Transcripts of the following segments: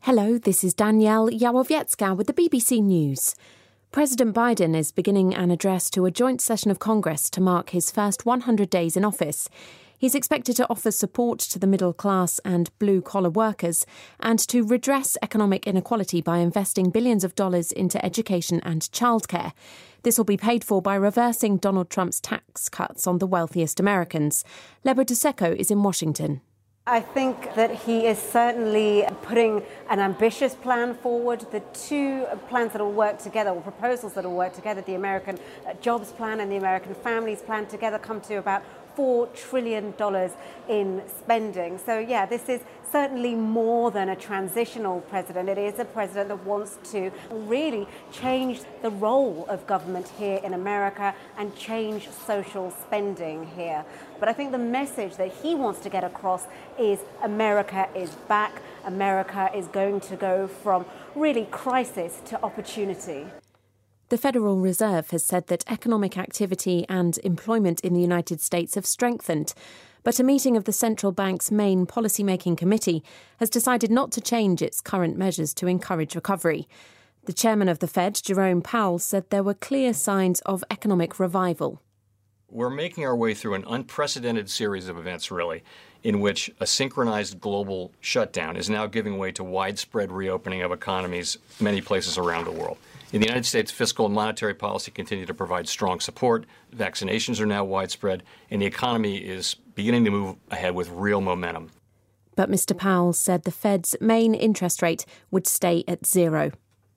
Hello, this is Danielle Yawowiecka with the BBC News. President Biden is beginning an address to a joint session of Congress to mark his first 100 days in office. He's expected to offer support to the middle class and blue-collar workers and to redress economic inequality by investing billions of dollars into education and childcare. This will be paid for by reversing Donald Trump's tax cuts on the wealthiest Americans. Lebo Duseko is in Washington. I think that he is certainly putting an ambitious plan forward. The two plans that will work together, or proposals that will work together, the American Jobs Plan and the American Families Plan, together come to about $4 trillion in spending. So, yeah, this is certainly more than a transitional president. It is a president that wants to really change the role of government here in America and change social spending here. But I think the message that he wants to get across is America is back. America is going to go from really crisis to opportunity. The Federal Reserve has said that economic activity and employment in the United States have strengthened, but a meeting of the central bank's main policymaking committee has decided not to change its current measures to encourage recovery. The chairman of the Fed, Jerome Powell, said there were clear signs of economic revival. We're making our way through an unprecedented series of events, really, in which a synchronized global shutdown is now giving way to widespread reopening of economies many places around the world. In the United States, fiscal and monetary policy continue to provide strong support. Vaccinations are now widespread, and the economy is beginning to move ahead with real momentum. But Mr. Powell said the Fed's main interest rate would stay at zero.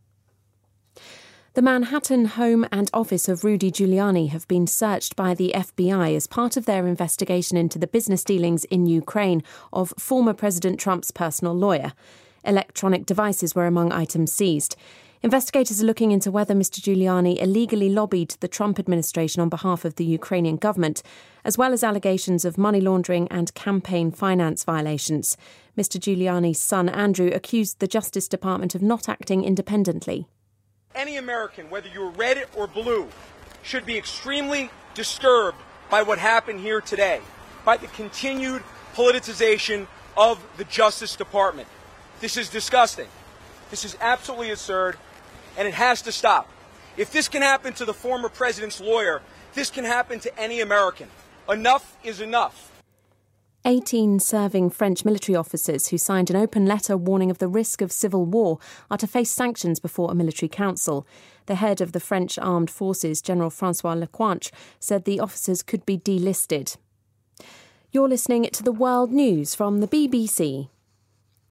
The Manhattan home and office of Rudy Giuliani have been searched by the FBI as part of their investigation into the business dealings in Ukraine of former President Trump's personal lawyer. Electronic devices were among items seized. Investigators are looking into whether Mr. Giuliani illegally lobbied the Trump administration on behalf of the Ukrainian government, as well as allegations of money laundering and campaign finance violations. Mr. Giuliani's son, Andrew, accused the Justice Department of not acting independently. Any American, whether you're red or blue, should be extremely disturbed by what happened here today, by the continued politicization of the Justice Department. This is disgusting. This is absolutely absurd, and it has to stop. If this can happen to the former president's lawyer, this can happen to any American. Enough is enough. 18 serving French military officers who signed an open letter warning of the risk of civil war are to face sanctions before a military council. The head of the French armed forces, General Francois Lecointre, said the officers could be delisted. You're listening to the World News from the BBC.